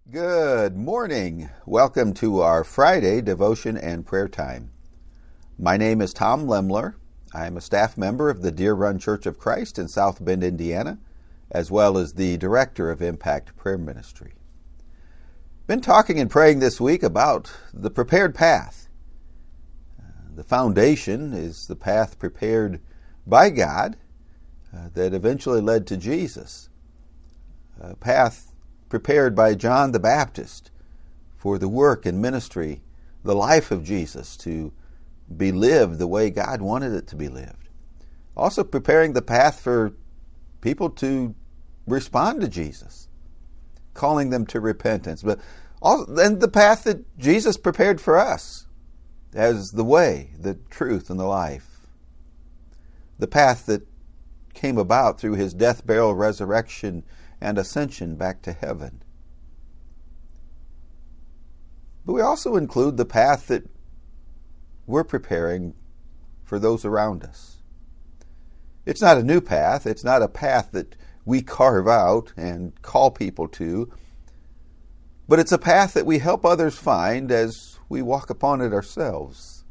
Good morning. Welcome to our Friday devotion and prayer time. My name is Tom Lemler. I am a staff member of the Deer Run Church of Christ in South Bend, Indiana, as well as the director of Impact Prayer Ministry. Been talking and praying this week about the prepared path. The foundation is the path prepared by God that eventually led to Jesus. A path prepared by John the Baptist for the work and ministry, the life of Jesus to be lived the way God wanted it to be lived. Also preparing the path for people to respond to Jesus, calling them to repentance. But then the path that Jesus prepared for us as the way, the truth, and the life. The path that came about through his death, burial, resurrection, and ascension back to heaven. But we also include the path that we're preparing for those around us. It's not a new path. It's not a path that we carve out and call people to, but it's a path that we help others find as we walk upon it ourselves,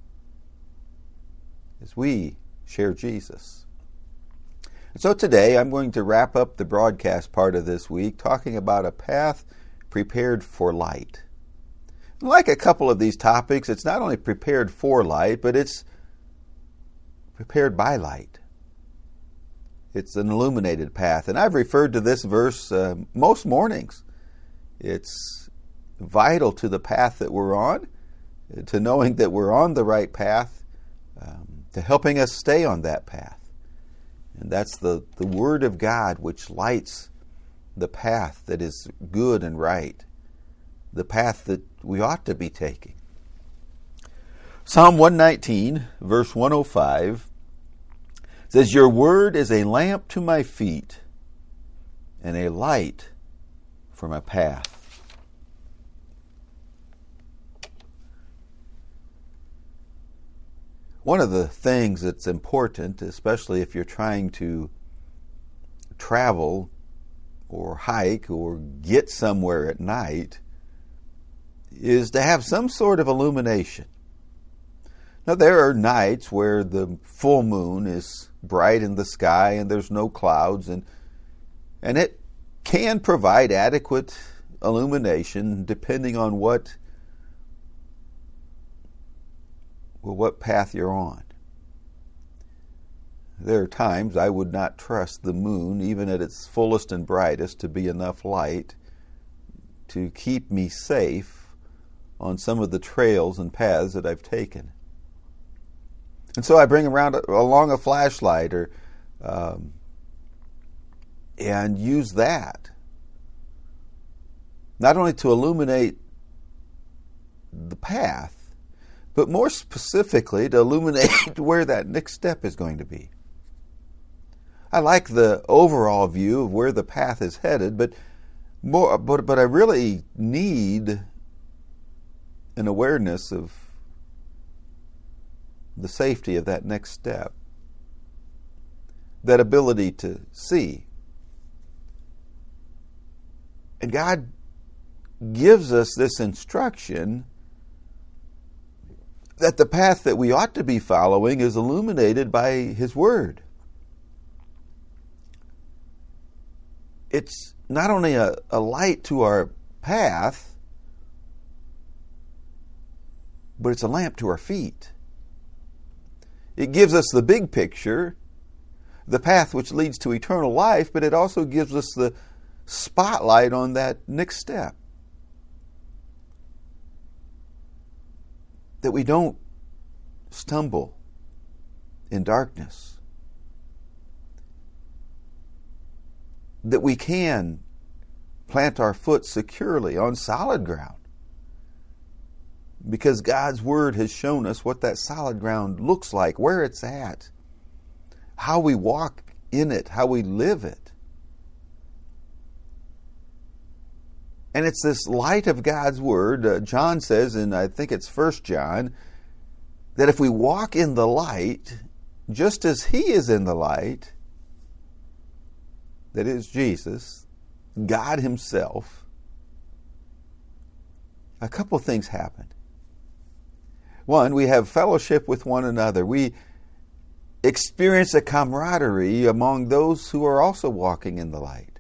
as we share Jesus. So today I'm going to wrap up the broadcast part of this week talking about a path prepared for light. Like a couple of these topics, it's not only prepared for light, but it's prepared by light. It's an illuminated path. And I've referred to this verse most mornings. It's vital to the path that we're on, to knowing that we're on the right path, to helping us stay on that path. And that's the Word of God which lights the path that is good and right, the path that we ought to be taking. Psalm 119, verse 105, says, "Your word is a lamp to my feet and a light for my path." One of the things that's important, especially if you're trying to travel or hike or get somewhere at night, is to have some sort of illumination. Now, there are nights where the full moon is bright in the sky and there's no clouds, and it can provide adequate illumination depending on what path you're on. There are times I would not trust the moon, even at its fullest and brightest, to be enough light to keep me safe on some of the trails and paths that I've taken. And so I bring along a flashlight and use that, not only to illuminate the path, but more specifically to illuminate where that next step is going to be. I like the overall view of where the path is headed, but I really need an awareness of the safety of that next step, that ability to see. And God gives us this instruction that the path that we ought to be following is illuminated by His Word. It's not only a light to our path, but it's a lamp to our feet. It gives us the big picture, the path which leads to eternal life, but it also gives us the spotlight on that next step. That we don't stumble in darkness. That we can plant our foot securely on solid ground. Because God's Word has shown us what that solid ground looks like, where it's at, how we walk in it, how we live it. And it's this light of God's Word. John says, and I think it's 1 John, that if we walk in the light, just as He is in the light, that is Jesus, God Himself, a couple things happen. One, we have fellowship with one another. We experience a camaraderie among those who are also walking in the light.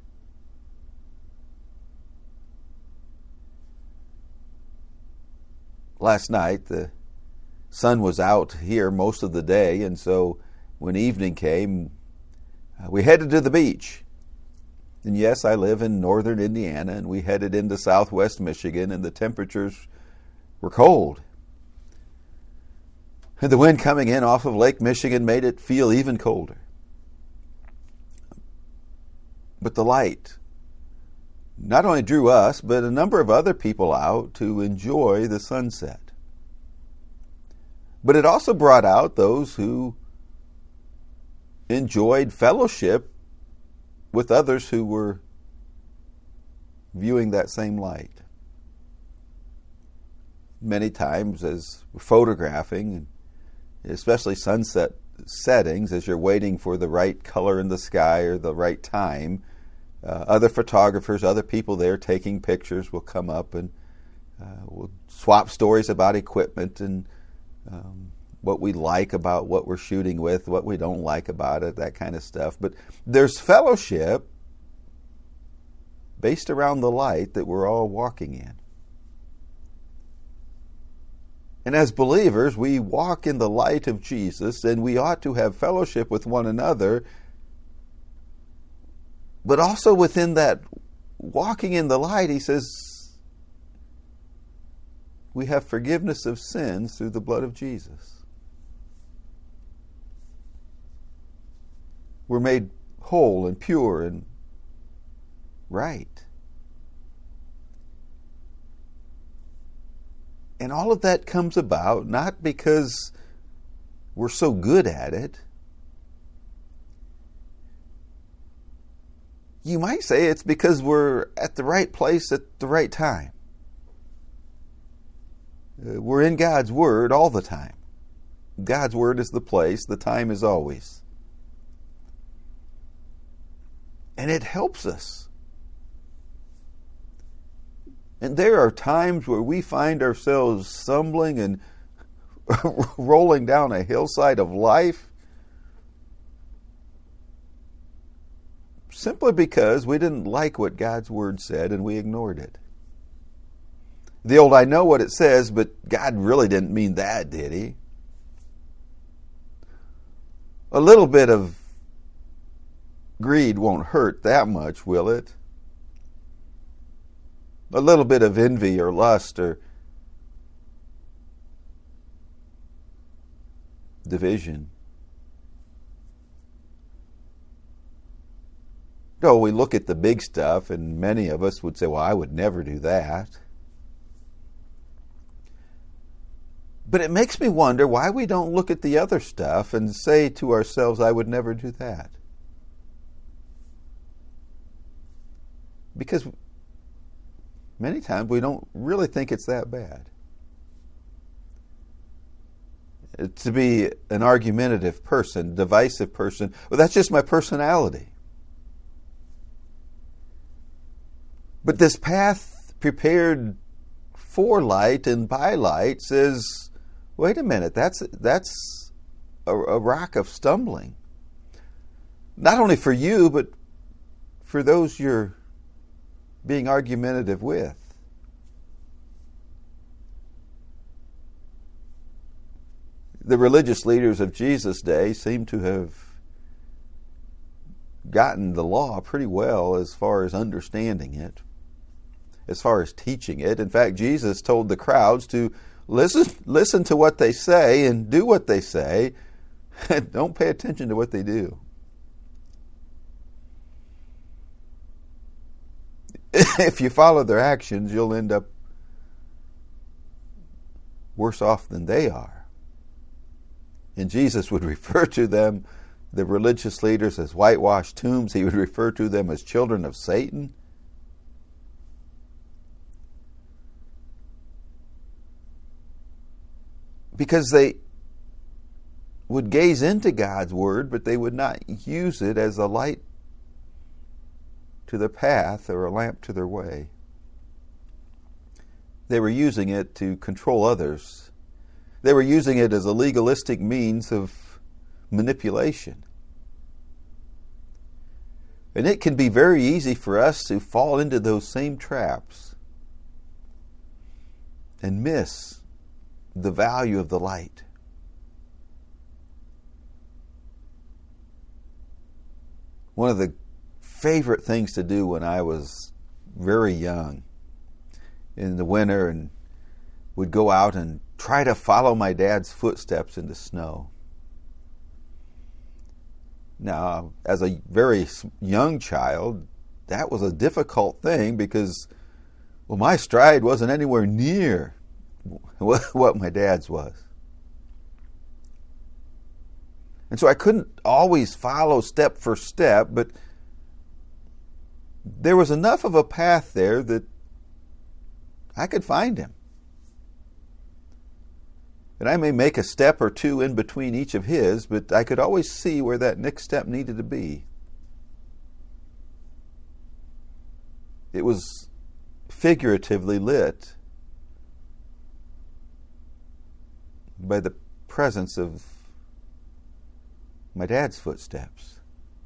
Last night, the sun was out here most of the day, and so when evening came, we headed to the beach. And yes, I live in northern Indiana, and we headed into southwest Michigan, and the temperatures were cold. And the wind coming in off of Lake Michigan made it feel even colder. But the light not only drew us, but a number of other people out to enjoy the sunset. But it also brought out those who enjoyed fellowship with others who were viewing that same light. Many times as we're photographing, especially sunset settings, as you're waiting for the right color in the sky or the right time, other photographers, other people there taking pictures will come up and we'll swap stories about equipment and what we like about what we're shooting with, what we don't like about it, that kind of stuff. But there's fellowship based around the light that we're all walking in. And as believers, we walk in the light of Jesus, and we ought to have fellowship with one another. But also within that walking in the light, he says, we have forgiveness of sins through the blood of Jesus. We're made whole and pure and right. And all of that comes about not because we're so good at it. You might say it's because we're at the right place at the right time. We're in God's Word all the time. God's Word is the place, the time is always. And it helps us. And there are times where we find ourselves stumbling and rolling down a hillside of life simply because we didn't like what God's Word said and we ignored it. The old, I know what it says, but God really didn't mean that, did He? A little bit of greed won't hurt that much, will it? A little bit of envy or lust or division. No, we look at the big stuff, and many of us would say, well, I would never do that. But it makes me wonder why we don't look at the other stuff and say to ourselves, I would never do that. Because many times we don't really think it's that bad. To be an argumentative person, divisive person, well, that's just my personality. But this path prepared for light and by light says, wait a minute, that's a rock of stumbling. Not only for you, but for those you're being argumentative with. The religious leaders of Jesus' day seem to have gotten the law pretty well as far as understanding it, as far as teaching it. In fact, Jesus told the crowds to listen to what they say and do what they say. Don't pay attention to what they do. If you follow their actions, you'll end up worse off than they are. And Jesus would refer to them, the religious leaders, as whitewashed tombs. He would refer to them as children of Satan. Because they would gaze into God's Word, but they would not use it as a light to their path or a lamp to their way. they were using it to control others. They were using it as a legalistic means of manipulation. And it can be very easy for us to fall into those same traps and miss the value of the light. One of the favorite things to do when I was very young in the winter and would go out and try to follow my dad's footsteps in the snow. Now, as a very young child, that was a difficult thing because, well, my stride wasn't anywhere near what my dad's was. And so I couldn't always follow step for step, but there was enough of a path there that I could find him. And I may make a step or two in between each of his, but I could always see where that next step needed to be. It was figuratively lit by the presence of my dad's footsteps.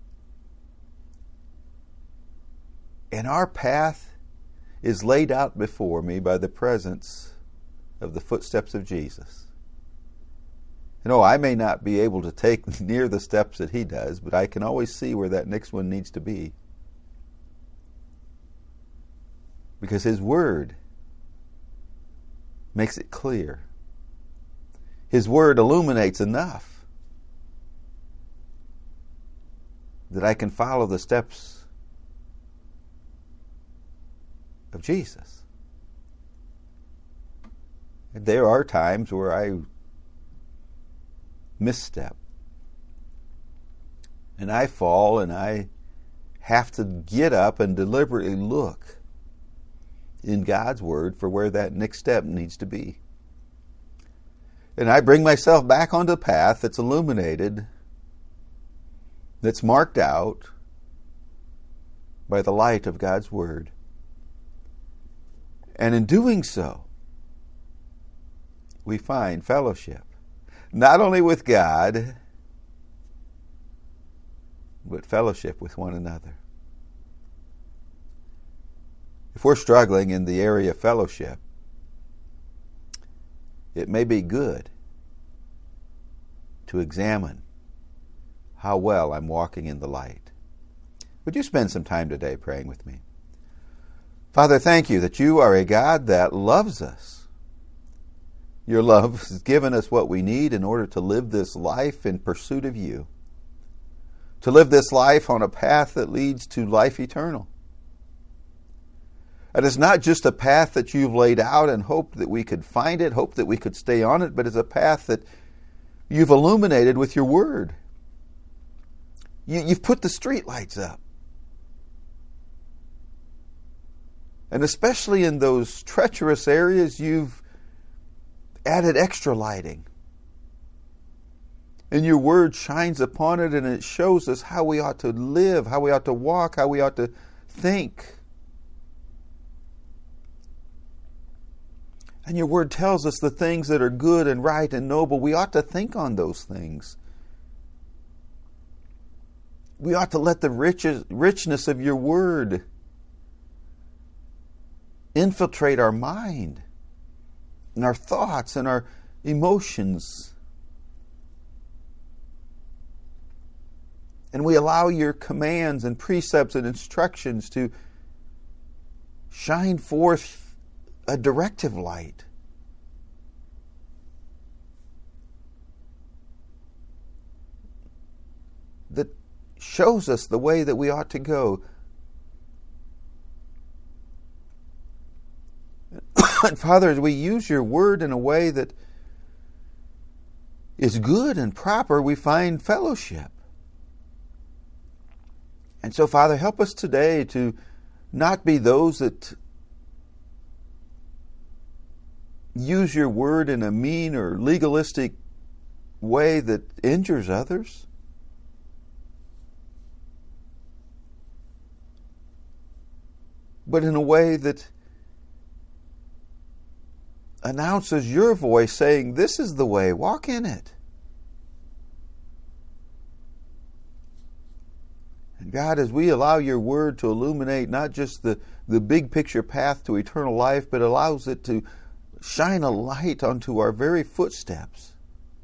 And our path is laid out before me by the presence of the footsteps of Jesus. You know, I may not be able to take near the steps that he does, but I can always see where that next one needs to be. Because his word makes it clear. His word illuminates enough that I can follow the steps of Jesus. And there are times where I misstep and I fall, and I have to get up and deliberately look in God's word for where that next step needs to be. And I bring myself back onto the path that's illuminated, that's marked out by the light of God's word. And in doing so, we find fellowship, not only with God, but fellowship with one another. If we're struggling in the area of fellowship, it may be good to examine how well I'm walking in the light. Would you spend some time today praying with me? Father, thank you that you are a God that loves us. Your love has given us what we need in order to live this life in pursuit of you, to live this life on a path that leads to life eternal. And it's not just a path that you've laid out and hoped that we could find it, hope that we could stay on it, but it's a path that you've illuminated with your word. You've put the street lights up. And especially in those treacherous areas, you've added extra lighting. And your word shines upon it, and it shows us how we ought to live, how we ought to walk, how we ought to think. And your word tells us the things that are good and right and noble. We ought to think on those things. We ought to let the richness of your word infiltrate our mind and our thoughts and our emotions. And we allow your commands and precepts and instructions to shine forth a directive light. That shows us the way that we ought to go. And Father, as we use your word in a way that is good and proper, we find fellowship. And so, Father, help us today to not be those that use your word in a mean or legalistic way that injures others. But in a way that announces your voice saying, this is the way, walk in it. And God, as we allow your word to illuminate not just the big picture path to eternal life, but allows it to shine a light onto our very footsteps,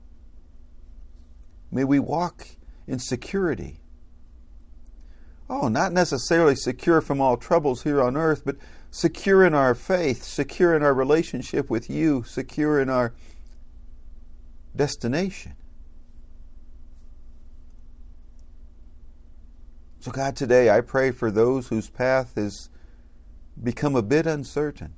may we walk in security. Oh, not necessarily secure from all troubles here on earth, but secure in our faith, secure in our relationship with you, secure in our destination. So God, today I pray for those whose path has become a bit uncertain.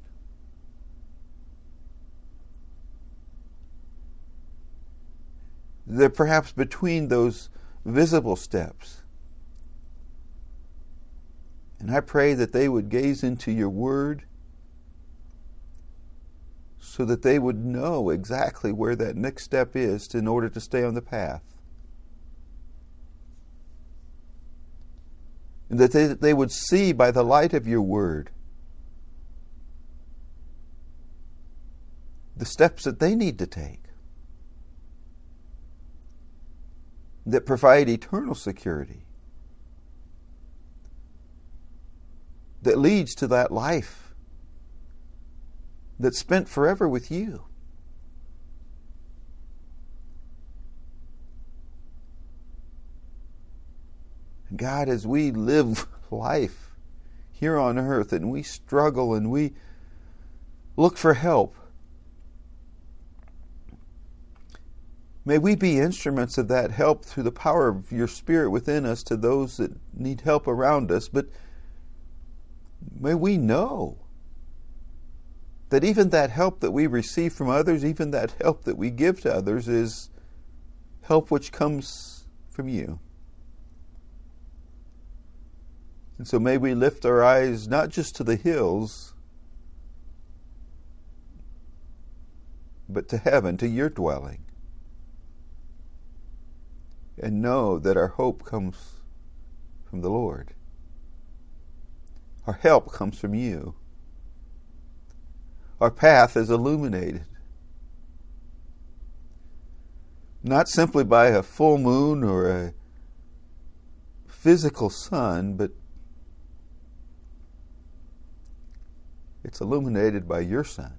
They're perhaps between those visible steps. And I pray that they would gaze into your word so that they would know exactly where that next step is in order to stay on the path. And that they would see by the light of your word the steps that they need to take that provide eternal security, that leads to that life that's spent forever with you. And God, as we live life here on earth and we struggle and we look for help, may we be instruments of that help through the power of your Spirit within us to those that need help around us. But may we know that even that help that we receive from others, even that help that we give to others, is help which comes from you. And so may we lift our eyes not just to the hills, but to heaven, to your dwelling. And know that our hope comes from the Lord. Our help comes from you. Our path is illuminated, not simply by a full moon or a physical sun, but it's illuminated by your Son.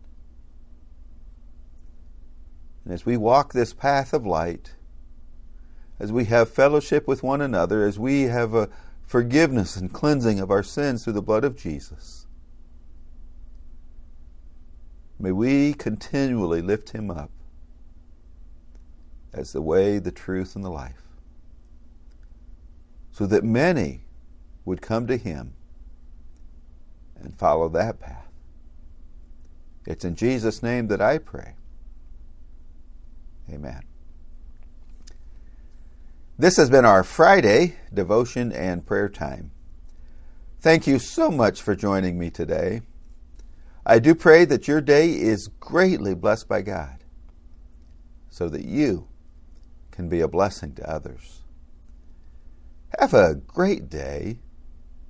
And as we walk this path of light, as we have fellowship with one another, as we have a forgiveness and cleansing of our sins through the blood of Jesus, may we continually lift him up as the way, the truth, and the life, so that many would come to him and follow that path. It's in Jesus' name that I pray. Amen. This has been our Friday devotion and prayer time. Thank you so much for joining me today. I do pray that your day is greatly blessed by God, so that you can be a blessing to others. Have a great day,